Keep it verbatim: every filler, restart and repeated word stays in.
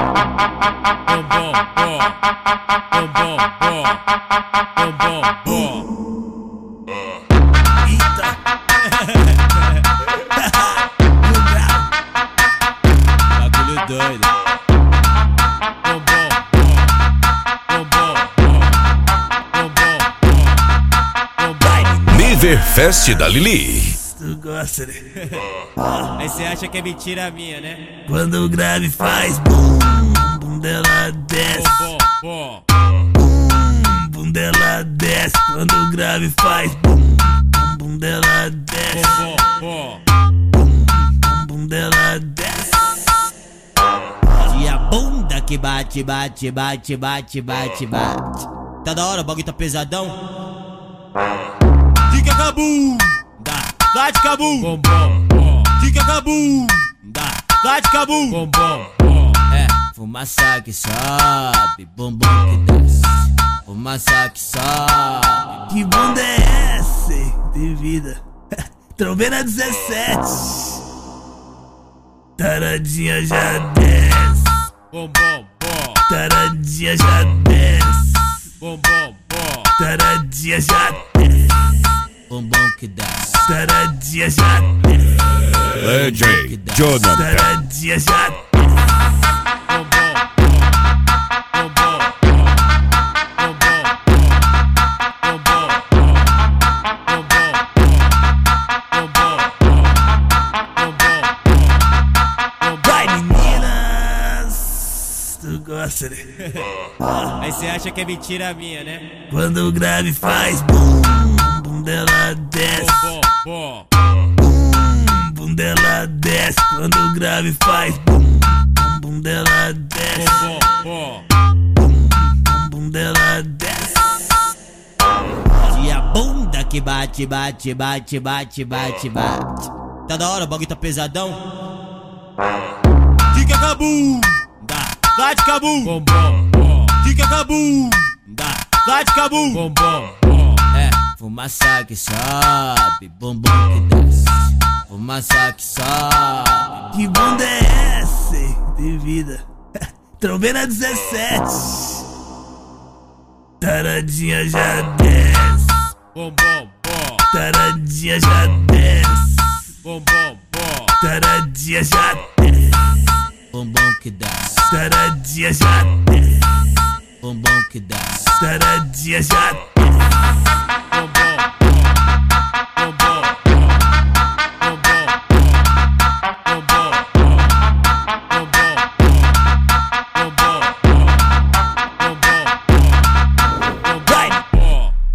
Bom, bom, bom. Bom, bom, bom. Bom, bom, bom. Eita. Bagulho doido. Bom, bom, bom. Bom, bom, bom. Bom, bom, bom. Bom, bom. Niverfest da Lili. Tu gosta, né? Aí cê acha que é mentira minha, né? Quando o grave faz bum, bum dela desce. Bom, bom, Bum, bum dela desce. Quando o grave faz bum, bum, bum dela desce. bom, bom, bom. Bum, bum, bum dela desce. E a bunda que bate, bate, bate, bate, bate, bate. Tá da hora, o bagulho tá pesadão. Fica cabum, dá, dá de cabum. Bom, bom, bom. Fica cabum, dá, dá de cabum. Bom, bom, bom. É, fumaça que sobe, bumbum que desce. Fumaça que sobe. Que bunda é essa, hein? De vida. Trombeira dezessete. Taradinha já desce. Bom, bom, bom. Taradinha já desce. Bom, bom, bom. Taradinha já desce. Bumbum que desce. Taradinha já desce. D J Jonathan. Taradinha já desce. Bom, bom, bom. Bom, bom, bom. Bom, bom, bom. Bom, bom, bom. Bom, bom, bom. Bom, bom, bom. Bom, bom, bom. Vai, meninas! Tu gosta, né? Aí cê acha que é mentira minha, né? Quando o grave faz bum, bum dela desce. Bom, bom, Bum, bum dela desce. Quando o grave faz bum, bum, bum dela desce. bom, bom, Bum, bum, bom dela desce. e a bunda que bate, bate, bate, bate, bate, bate. Tá da hora, o bagulho tá pesadão. Fica cabum, dá, dá de cabum. Bom, bom, bom. Fica cabum, dá, dá de cabum. Bom, bom, bom. É, fumaça que sobe, bumbum que desce. Fumaça que sobe. Que bunda é essa, hein? De vida. Trombeira dezessete. Taradinha já desce. Bom, bom, bom. Taradinha já desce. Bom, bom, bom. Taradinha já desce. Bumbum que desce. Taradinha já desce. Bumbum que desce. Taradinha já desce.